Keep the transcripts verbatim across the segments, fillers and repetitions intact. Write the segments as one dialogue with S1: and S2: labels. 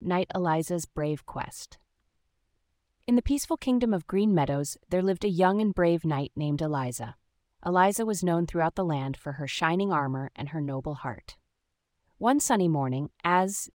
S1: Knight Eliza's Brave Quest. In the peaceful kingdom of Green Meadows, there lived a young and brave knight named Eliza. Eliza was known throughout the land for her shining armor and her noble heart. One sunny morning, as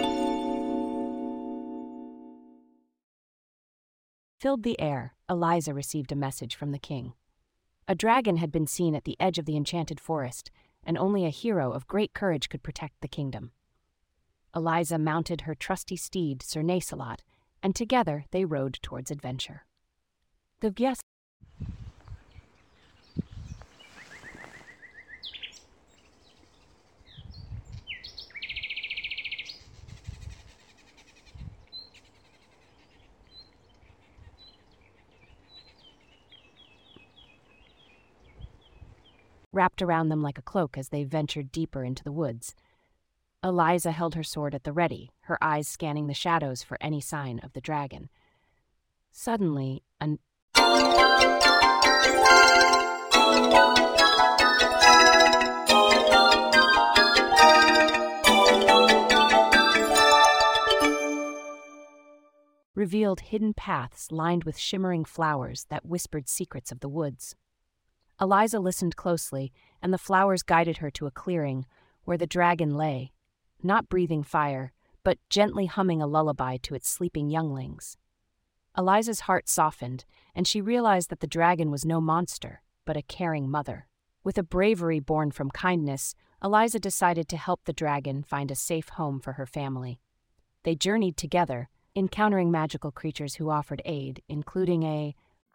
S1: filled the air, Eliza received a message from the king. A dragon had been seen at the edge of the enchanted forest, and only a hero of great courage could protect the kingdom. Eliza mounted her trusty steed, Sir Nacelot, and together they rode towards adventure. The guest wrapped around them like a cloak as they ventured deeper into the woods. Eliza held her sword at the ready, her eyes scanning the shadows for any sign of the dragon. Suddenly, an revealed hidden paths lined with shimmering flowers that whispered secrets of the woods. Eliza listened closely, and the flowers guided her to a clearing where the dragon lay, not breathing fire, but gently humming a lullaby to its sleeping younglings. Eliza's heart softened, and she realized that the dragon was no monster, but a caring mother. With a bravery born from kindness, Eliza decided to help the dragon find a safe home for her family. They journeyed together, encountering magical creatures who offered aid, including a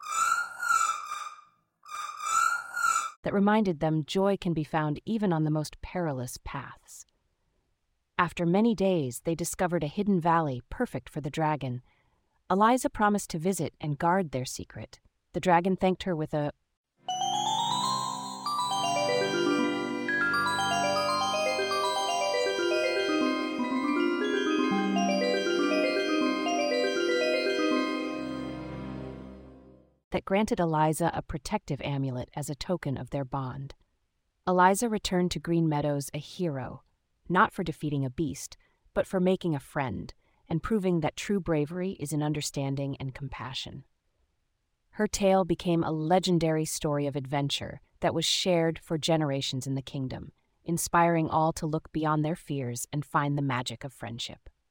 S1: that reminded them joy can be found even on the most perilous paths. After many days, they discovered a hidden valley perfect for the dragon. Eliza promised to visit and guard their secret. The dragon thanked her with a that granted Eliza a protective amulet as a token of their bond. Eliza returned to Green Meadows a hero, not for defeating a beast, but for making a friend and proving that true bravery is in understanding and compassion. Her tale became a legendary story of adventure that was shared for generations in the kingdom, inspiring all to look beyond their fears and find the magic of friendship.